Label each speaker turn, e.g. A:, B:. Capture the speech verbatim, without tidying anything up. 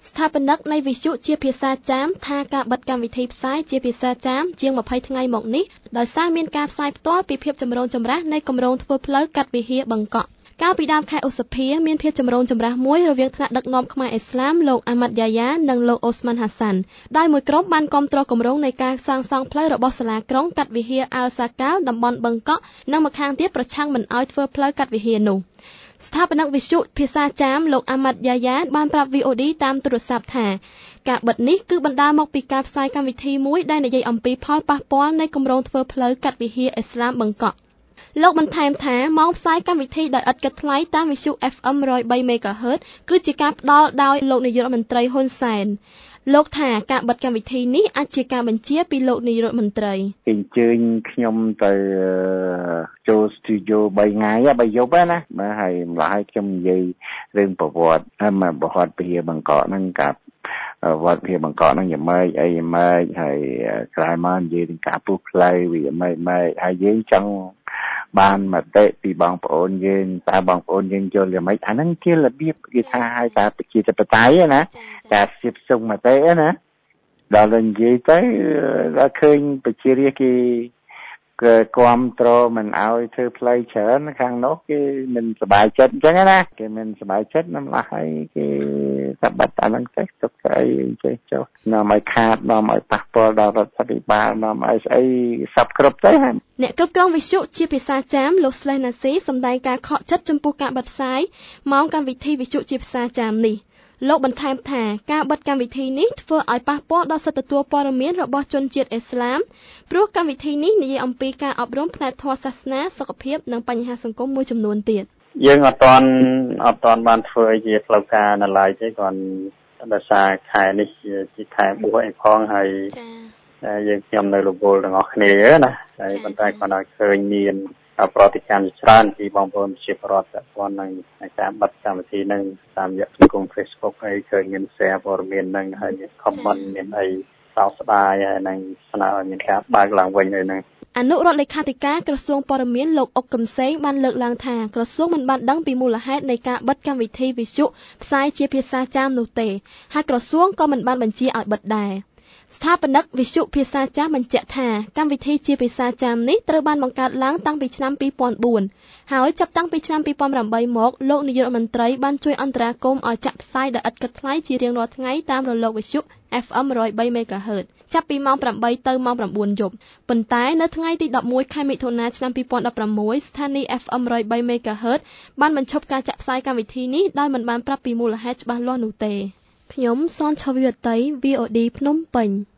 A: ស្ថាបនិកនៃវិទ្យុជាភាសាចាមថាការបិទកម្មវិធីផ្សាយជាភាសាចាមជាងម្ភៃថ្ងៃមកនេះដោយសារមានការផ្សាយផ្ទាល់ពីភាពចម្រូងចម្រាសនៃគម្រោងធ្វើផ្លូវកាត់វិហារបង្កក់កាលពីដើមខែឧសភាមានភាពចម្រូងចម្រាសមួយរវាងថ្នាក់ដឹកនាំខ្មែរឥស្លាមលោកអាម៉ាត់យ៉ាយ៉ានិងលោកអូស្មានហាសាន់ដោយមួយក្រុមបានគាំទ្រគម្រោងនៃការសាងសង់ផ្លូវរបស់សាលាក្រុងកាត់វិហារអាល់សាកាលតំបន់បឹងកក់និងម្ខាងទៀតប្រឆាំងមិនឲ្យធ្វើផ្លូវកាត់វិហារនោះស្ថាបនិកវិទ្យុភាសាចាមលោកអាម៉ាត់យ៉ាយ៉ាបានប្រាប់ វី អូ ឌី តាមទូរស័ព្ទថាការបិទនេះគឺបណ្ដាលមកពីការផ្សាយកម្មវិធីមួយដែលនិយាយអំពីផលប៉ះពាល់នៃគម្រោងធ្វើផ្លូវកាត់វិហារឥស្លាមបឹងកក់លោកបន្ថែមថាម៉ោងផ្សាយកម្មវិធីដោយឥតគិតថ្លៃតាមវិទ្យុ เอฟ เอ็ม หนึ่งร้อยสาม មេហ្គាហឺត គឺជាការផ្ដល់ដោយលោកនាយករដ្ឋមន្ត្រីហ៊ុនសែនលោកថាការបិទកម្មវិធីនេះអាចជាការបញ្ជាពីលោកនាយករដ្ឋមន្ត្រី
B: អញ្ជើញខ្ញុំទៅចូល studio បីថ្ងៃបីយប់ណាបាទហើយម្ល៉េះឲ្យខ្ញុំនិយាយរឿងប្រវត្តិមកប្រវត្តិវិហារបង្កក់ហ្នឹងកាប់វត្តវិហារបង្កក់ហ្នឹងយ៉ាងម៉េចអីយ៉ាងម៉េចហើយក្រោយមកនិយាយถึงការពុះផ្លូវវាម៉េចម៉េចហើយយើងចង់បានមតិពីបងប្អូនយើងតើបងប្អូនយើងយល់យ៉ាងម៉េចអាហ្នឹងជារបៀបគេថាឲ្យការប្រជាធិបតេយ្យណាការស្ទាបស្ទង់មតិណាដល់ទៅនិយាយទៅដល់ឃើញប្រជារាស្ត្រគេគឺគាំទ្រមិនឲ្យធ្វើផ្លូវច្រើនខាងនោះគេមិនសប្បាយចិត្តអញ្ចឹងណាគេមិនសប្បាយចិត្តណាស់ម្ល៉េះហើយគេថាបាត់អាហ្នឹងទៅទុកទៅអីចេះចុះនាំឲ្យខាតនាំឲ្យប៉ះពាល់ដល់រដ្ឋាភិបាលនាំឲ្យស្អីសັບគ្រប់ទៅ
A: អ្នកគ្រប់គ្រងវិទ្យុជាភាសាចាមលោកស្លេះណាស៊ីសម្ដែងការខកចិត្តចំពោះការបិទផ្សាយម៉ោងកម្មវិធីវិទ្យុជាភាសាចាមនេះលោកបន្ថែមថាការបិទកម្មវិធីនេះធ្វើឲ្យប៉ះពាល់ដល់សិទ្ធិទទួលព័ត៌មានរបស់ជនជាតិឥស្លាមព្រោះកម្មវិធីនេះនិយាយអំពីការអប់រំផ្នែកធម៌សាសនាសុខភាពនិងបញ្ហាសង្គមមួយចំនួនទៀត
C: យើងអត់ទាន់អត់ទាន់បានធ្វើជាផ្លូវការនៅឡើយទេគ្រាន់ដោយសារខែនេះជាខែបួសអីផងហើយចា៎យើងខ្ញុំនៅរវល់ទាំងអស់គ្នាណាហើយប៉ុន្តែគាត់ឲ្យឃើញមានប្រតិកម្មច្រើនពីបងប្អូនជាប្រវត្តិព័ន្ធនឹងការបិទកម្មវិធីនឹងតាមរយៈសង្គម Facebook អីឃើញមាន share ព័ត៌មាននឹងហើយមាន comment មានអីសោកស្ដាយហើយនឹងស្នើឲ្យមានការបើកឡើងវិញហើយនឹង
A: អនុរដ្ឋលេខាធិការក្រសួងព័ត៌មានលោកអុកកឹមសេងបានលើកឡើងថាក្រសួងមិនបានដឹងពីមូលហេតុនៃការបិទកម្មវិធីវិទ្យុផ្សាយជាភាសាចាមនោះទេហើយក្រសួងក៏មិនបានបញ្ជាឲ្យបិទដែរស្ថាបនិកវិទ្យុភាសាចាមបញ្ជាក់ថាកម្មវិធីជាភាសាចាមនេះត្រូវបានបង្កើតឡើងតាំងពីឆ្នាំពីរពាន់បួនហើយចាប់តាំងពីឆ្នាំពីរពាន់ប្រាំបីមកលោកនាយករដ្ឋមន្ត្រីបានជួយអន្តរាគមន៍ឲ្យចាក់ផ្សាយដោយឥតគិតថ្លៃជារៀងរាល់ថ្ងៃតាមរលកវិទ្យុ เอฟ เอ็ม หนึ่งร้อยสาม មេហ្គាហឺតចាប់ពីម៉ោងប្រាំបីទៅម៉ោងប្រាំបួនយប់ប៉ុន្តែនៅថ្ងៃទីដប់មួយខែមិថុនាឆ្នាំពីរពាន់ដប់ប្រាំមួយស្ថានីយ៍ เอฟ เอ็ม หนึ่งร้อยสาม មេហ្គាហឺតបានបញ្ឈប់ការចាក់ផ្សាយកម្មវិធីនេះដោយមិនបានប្រាប់ពីមូលហេតុច្បាស់លាស់នោះទេខ្ញុំសនឆវីវតី វី អូ ឌី ភ្នំពេញ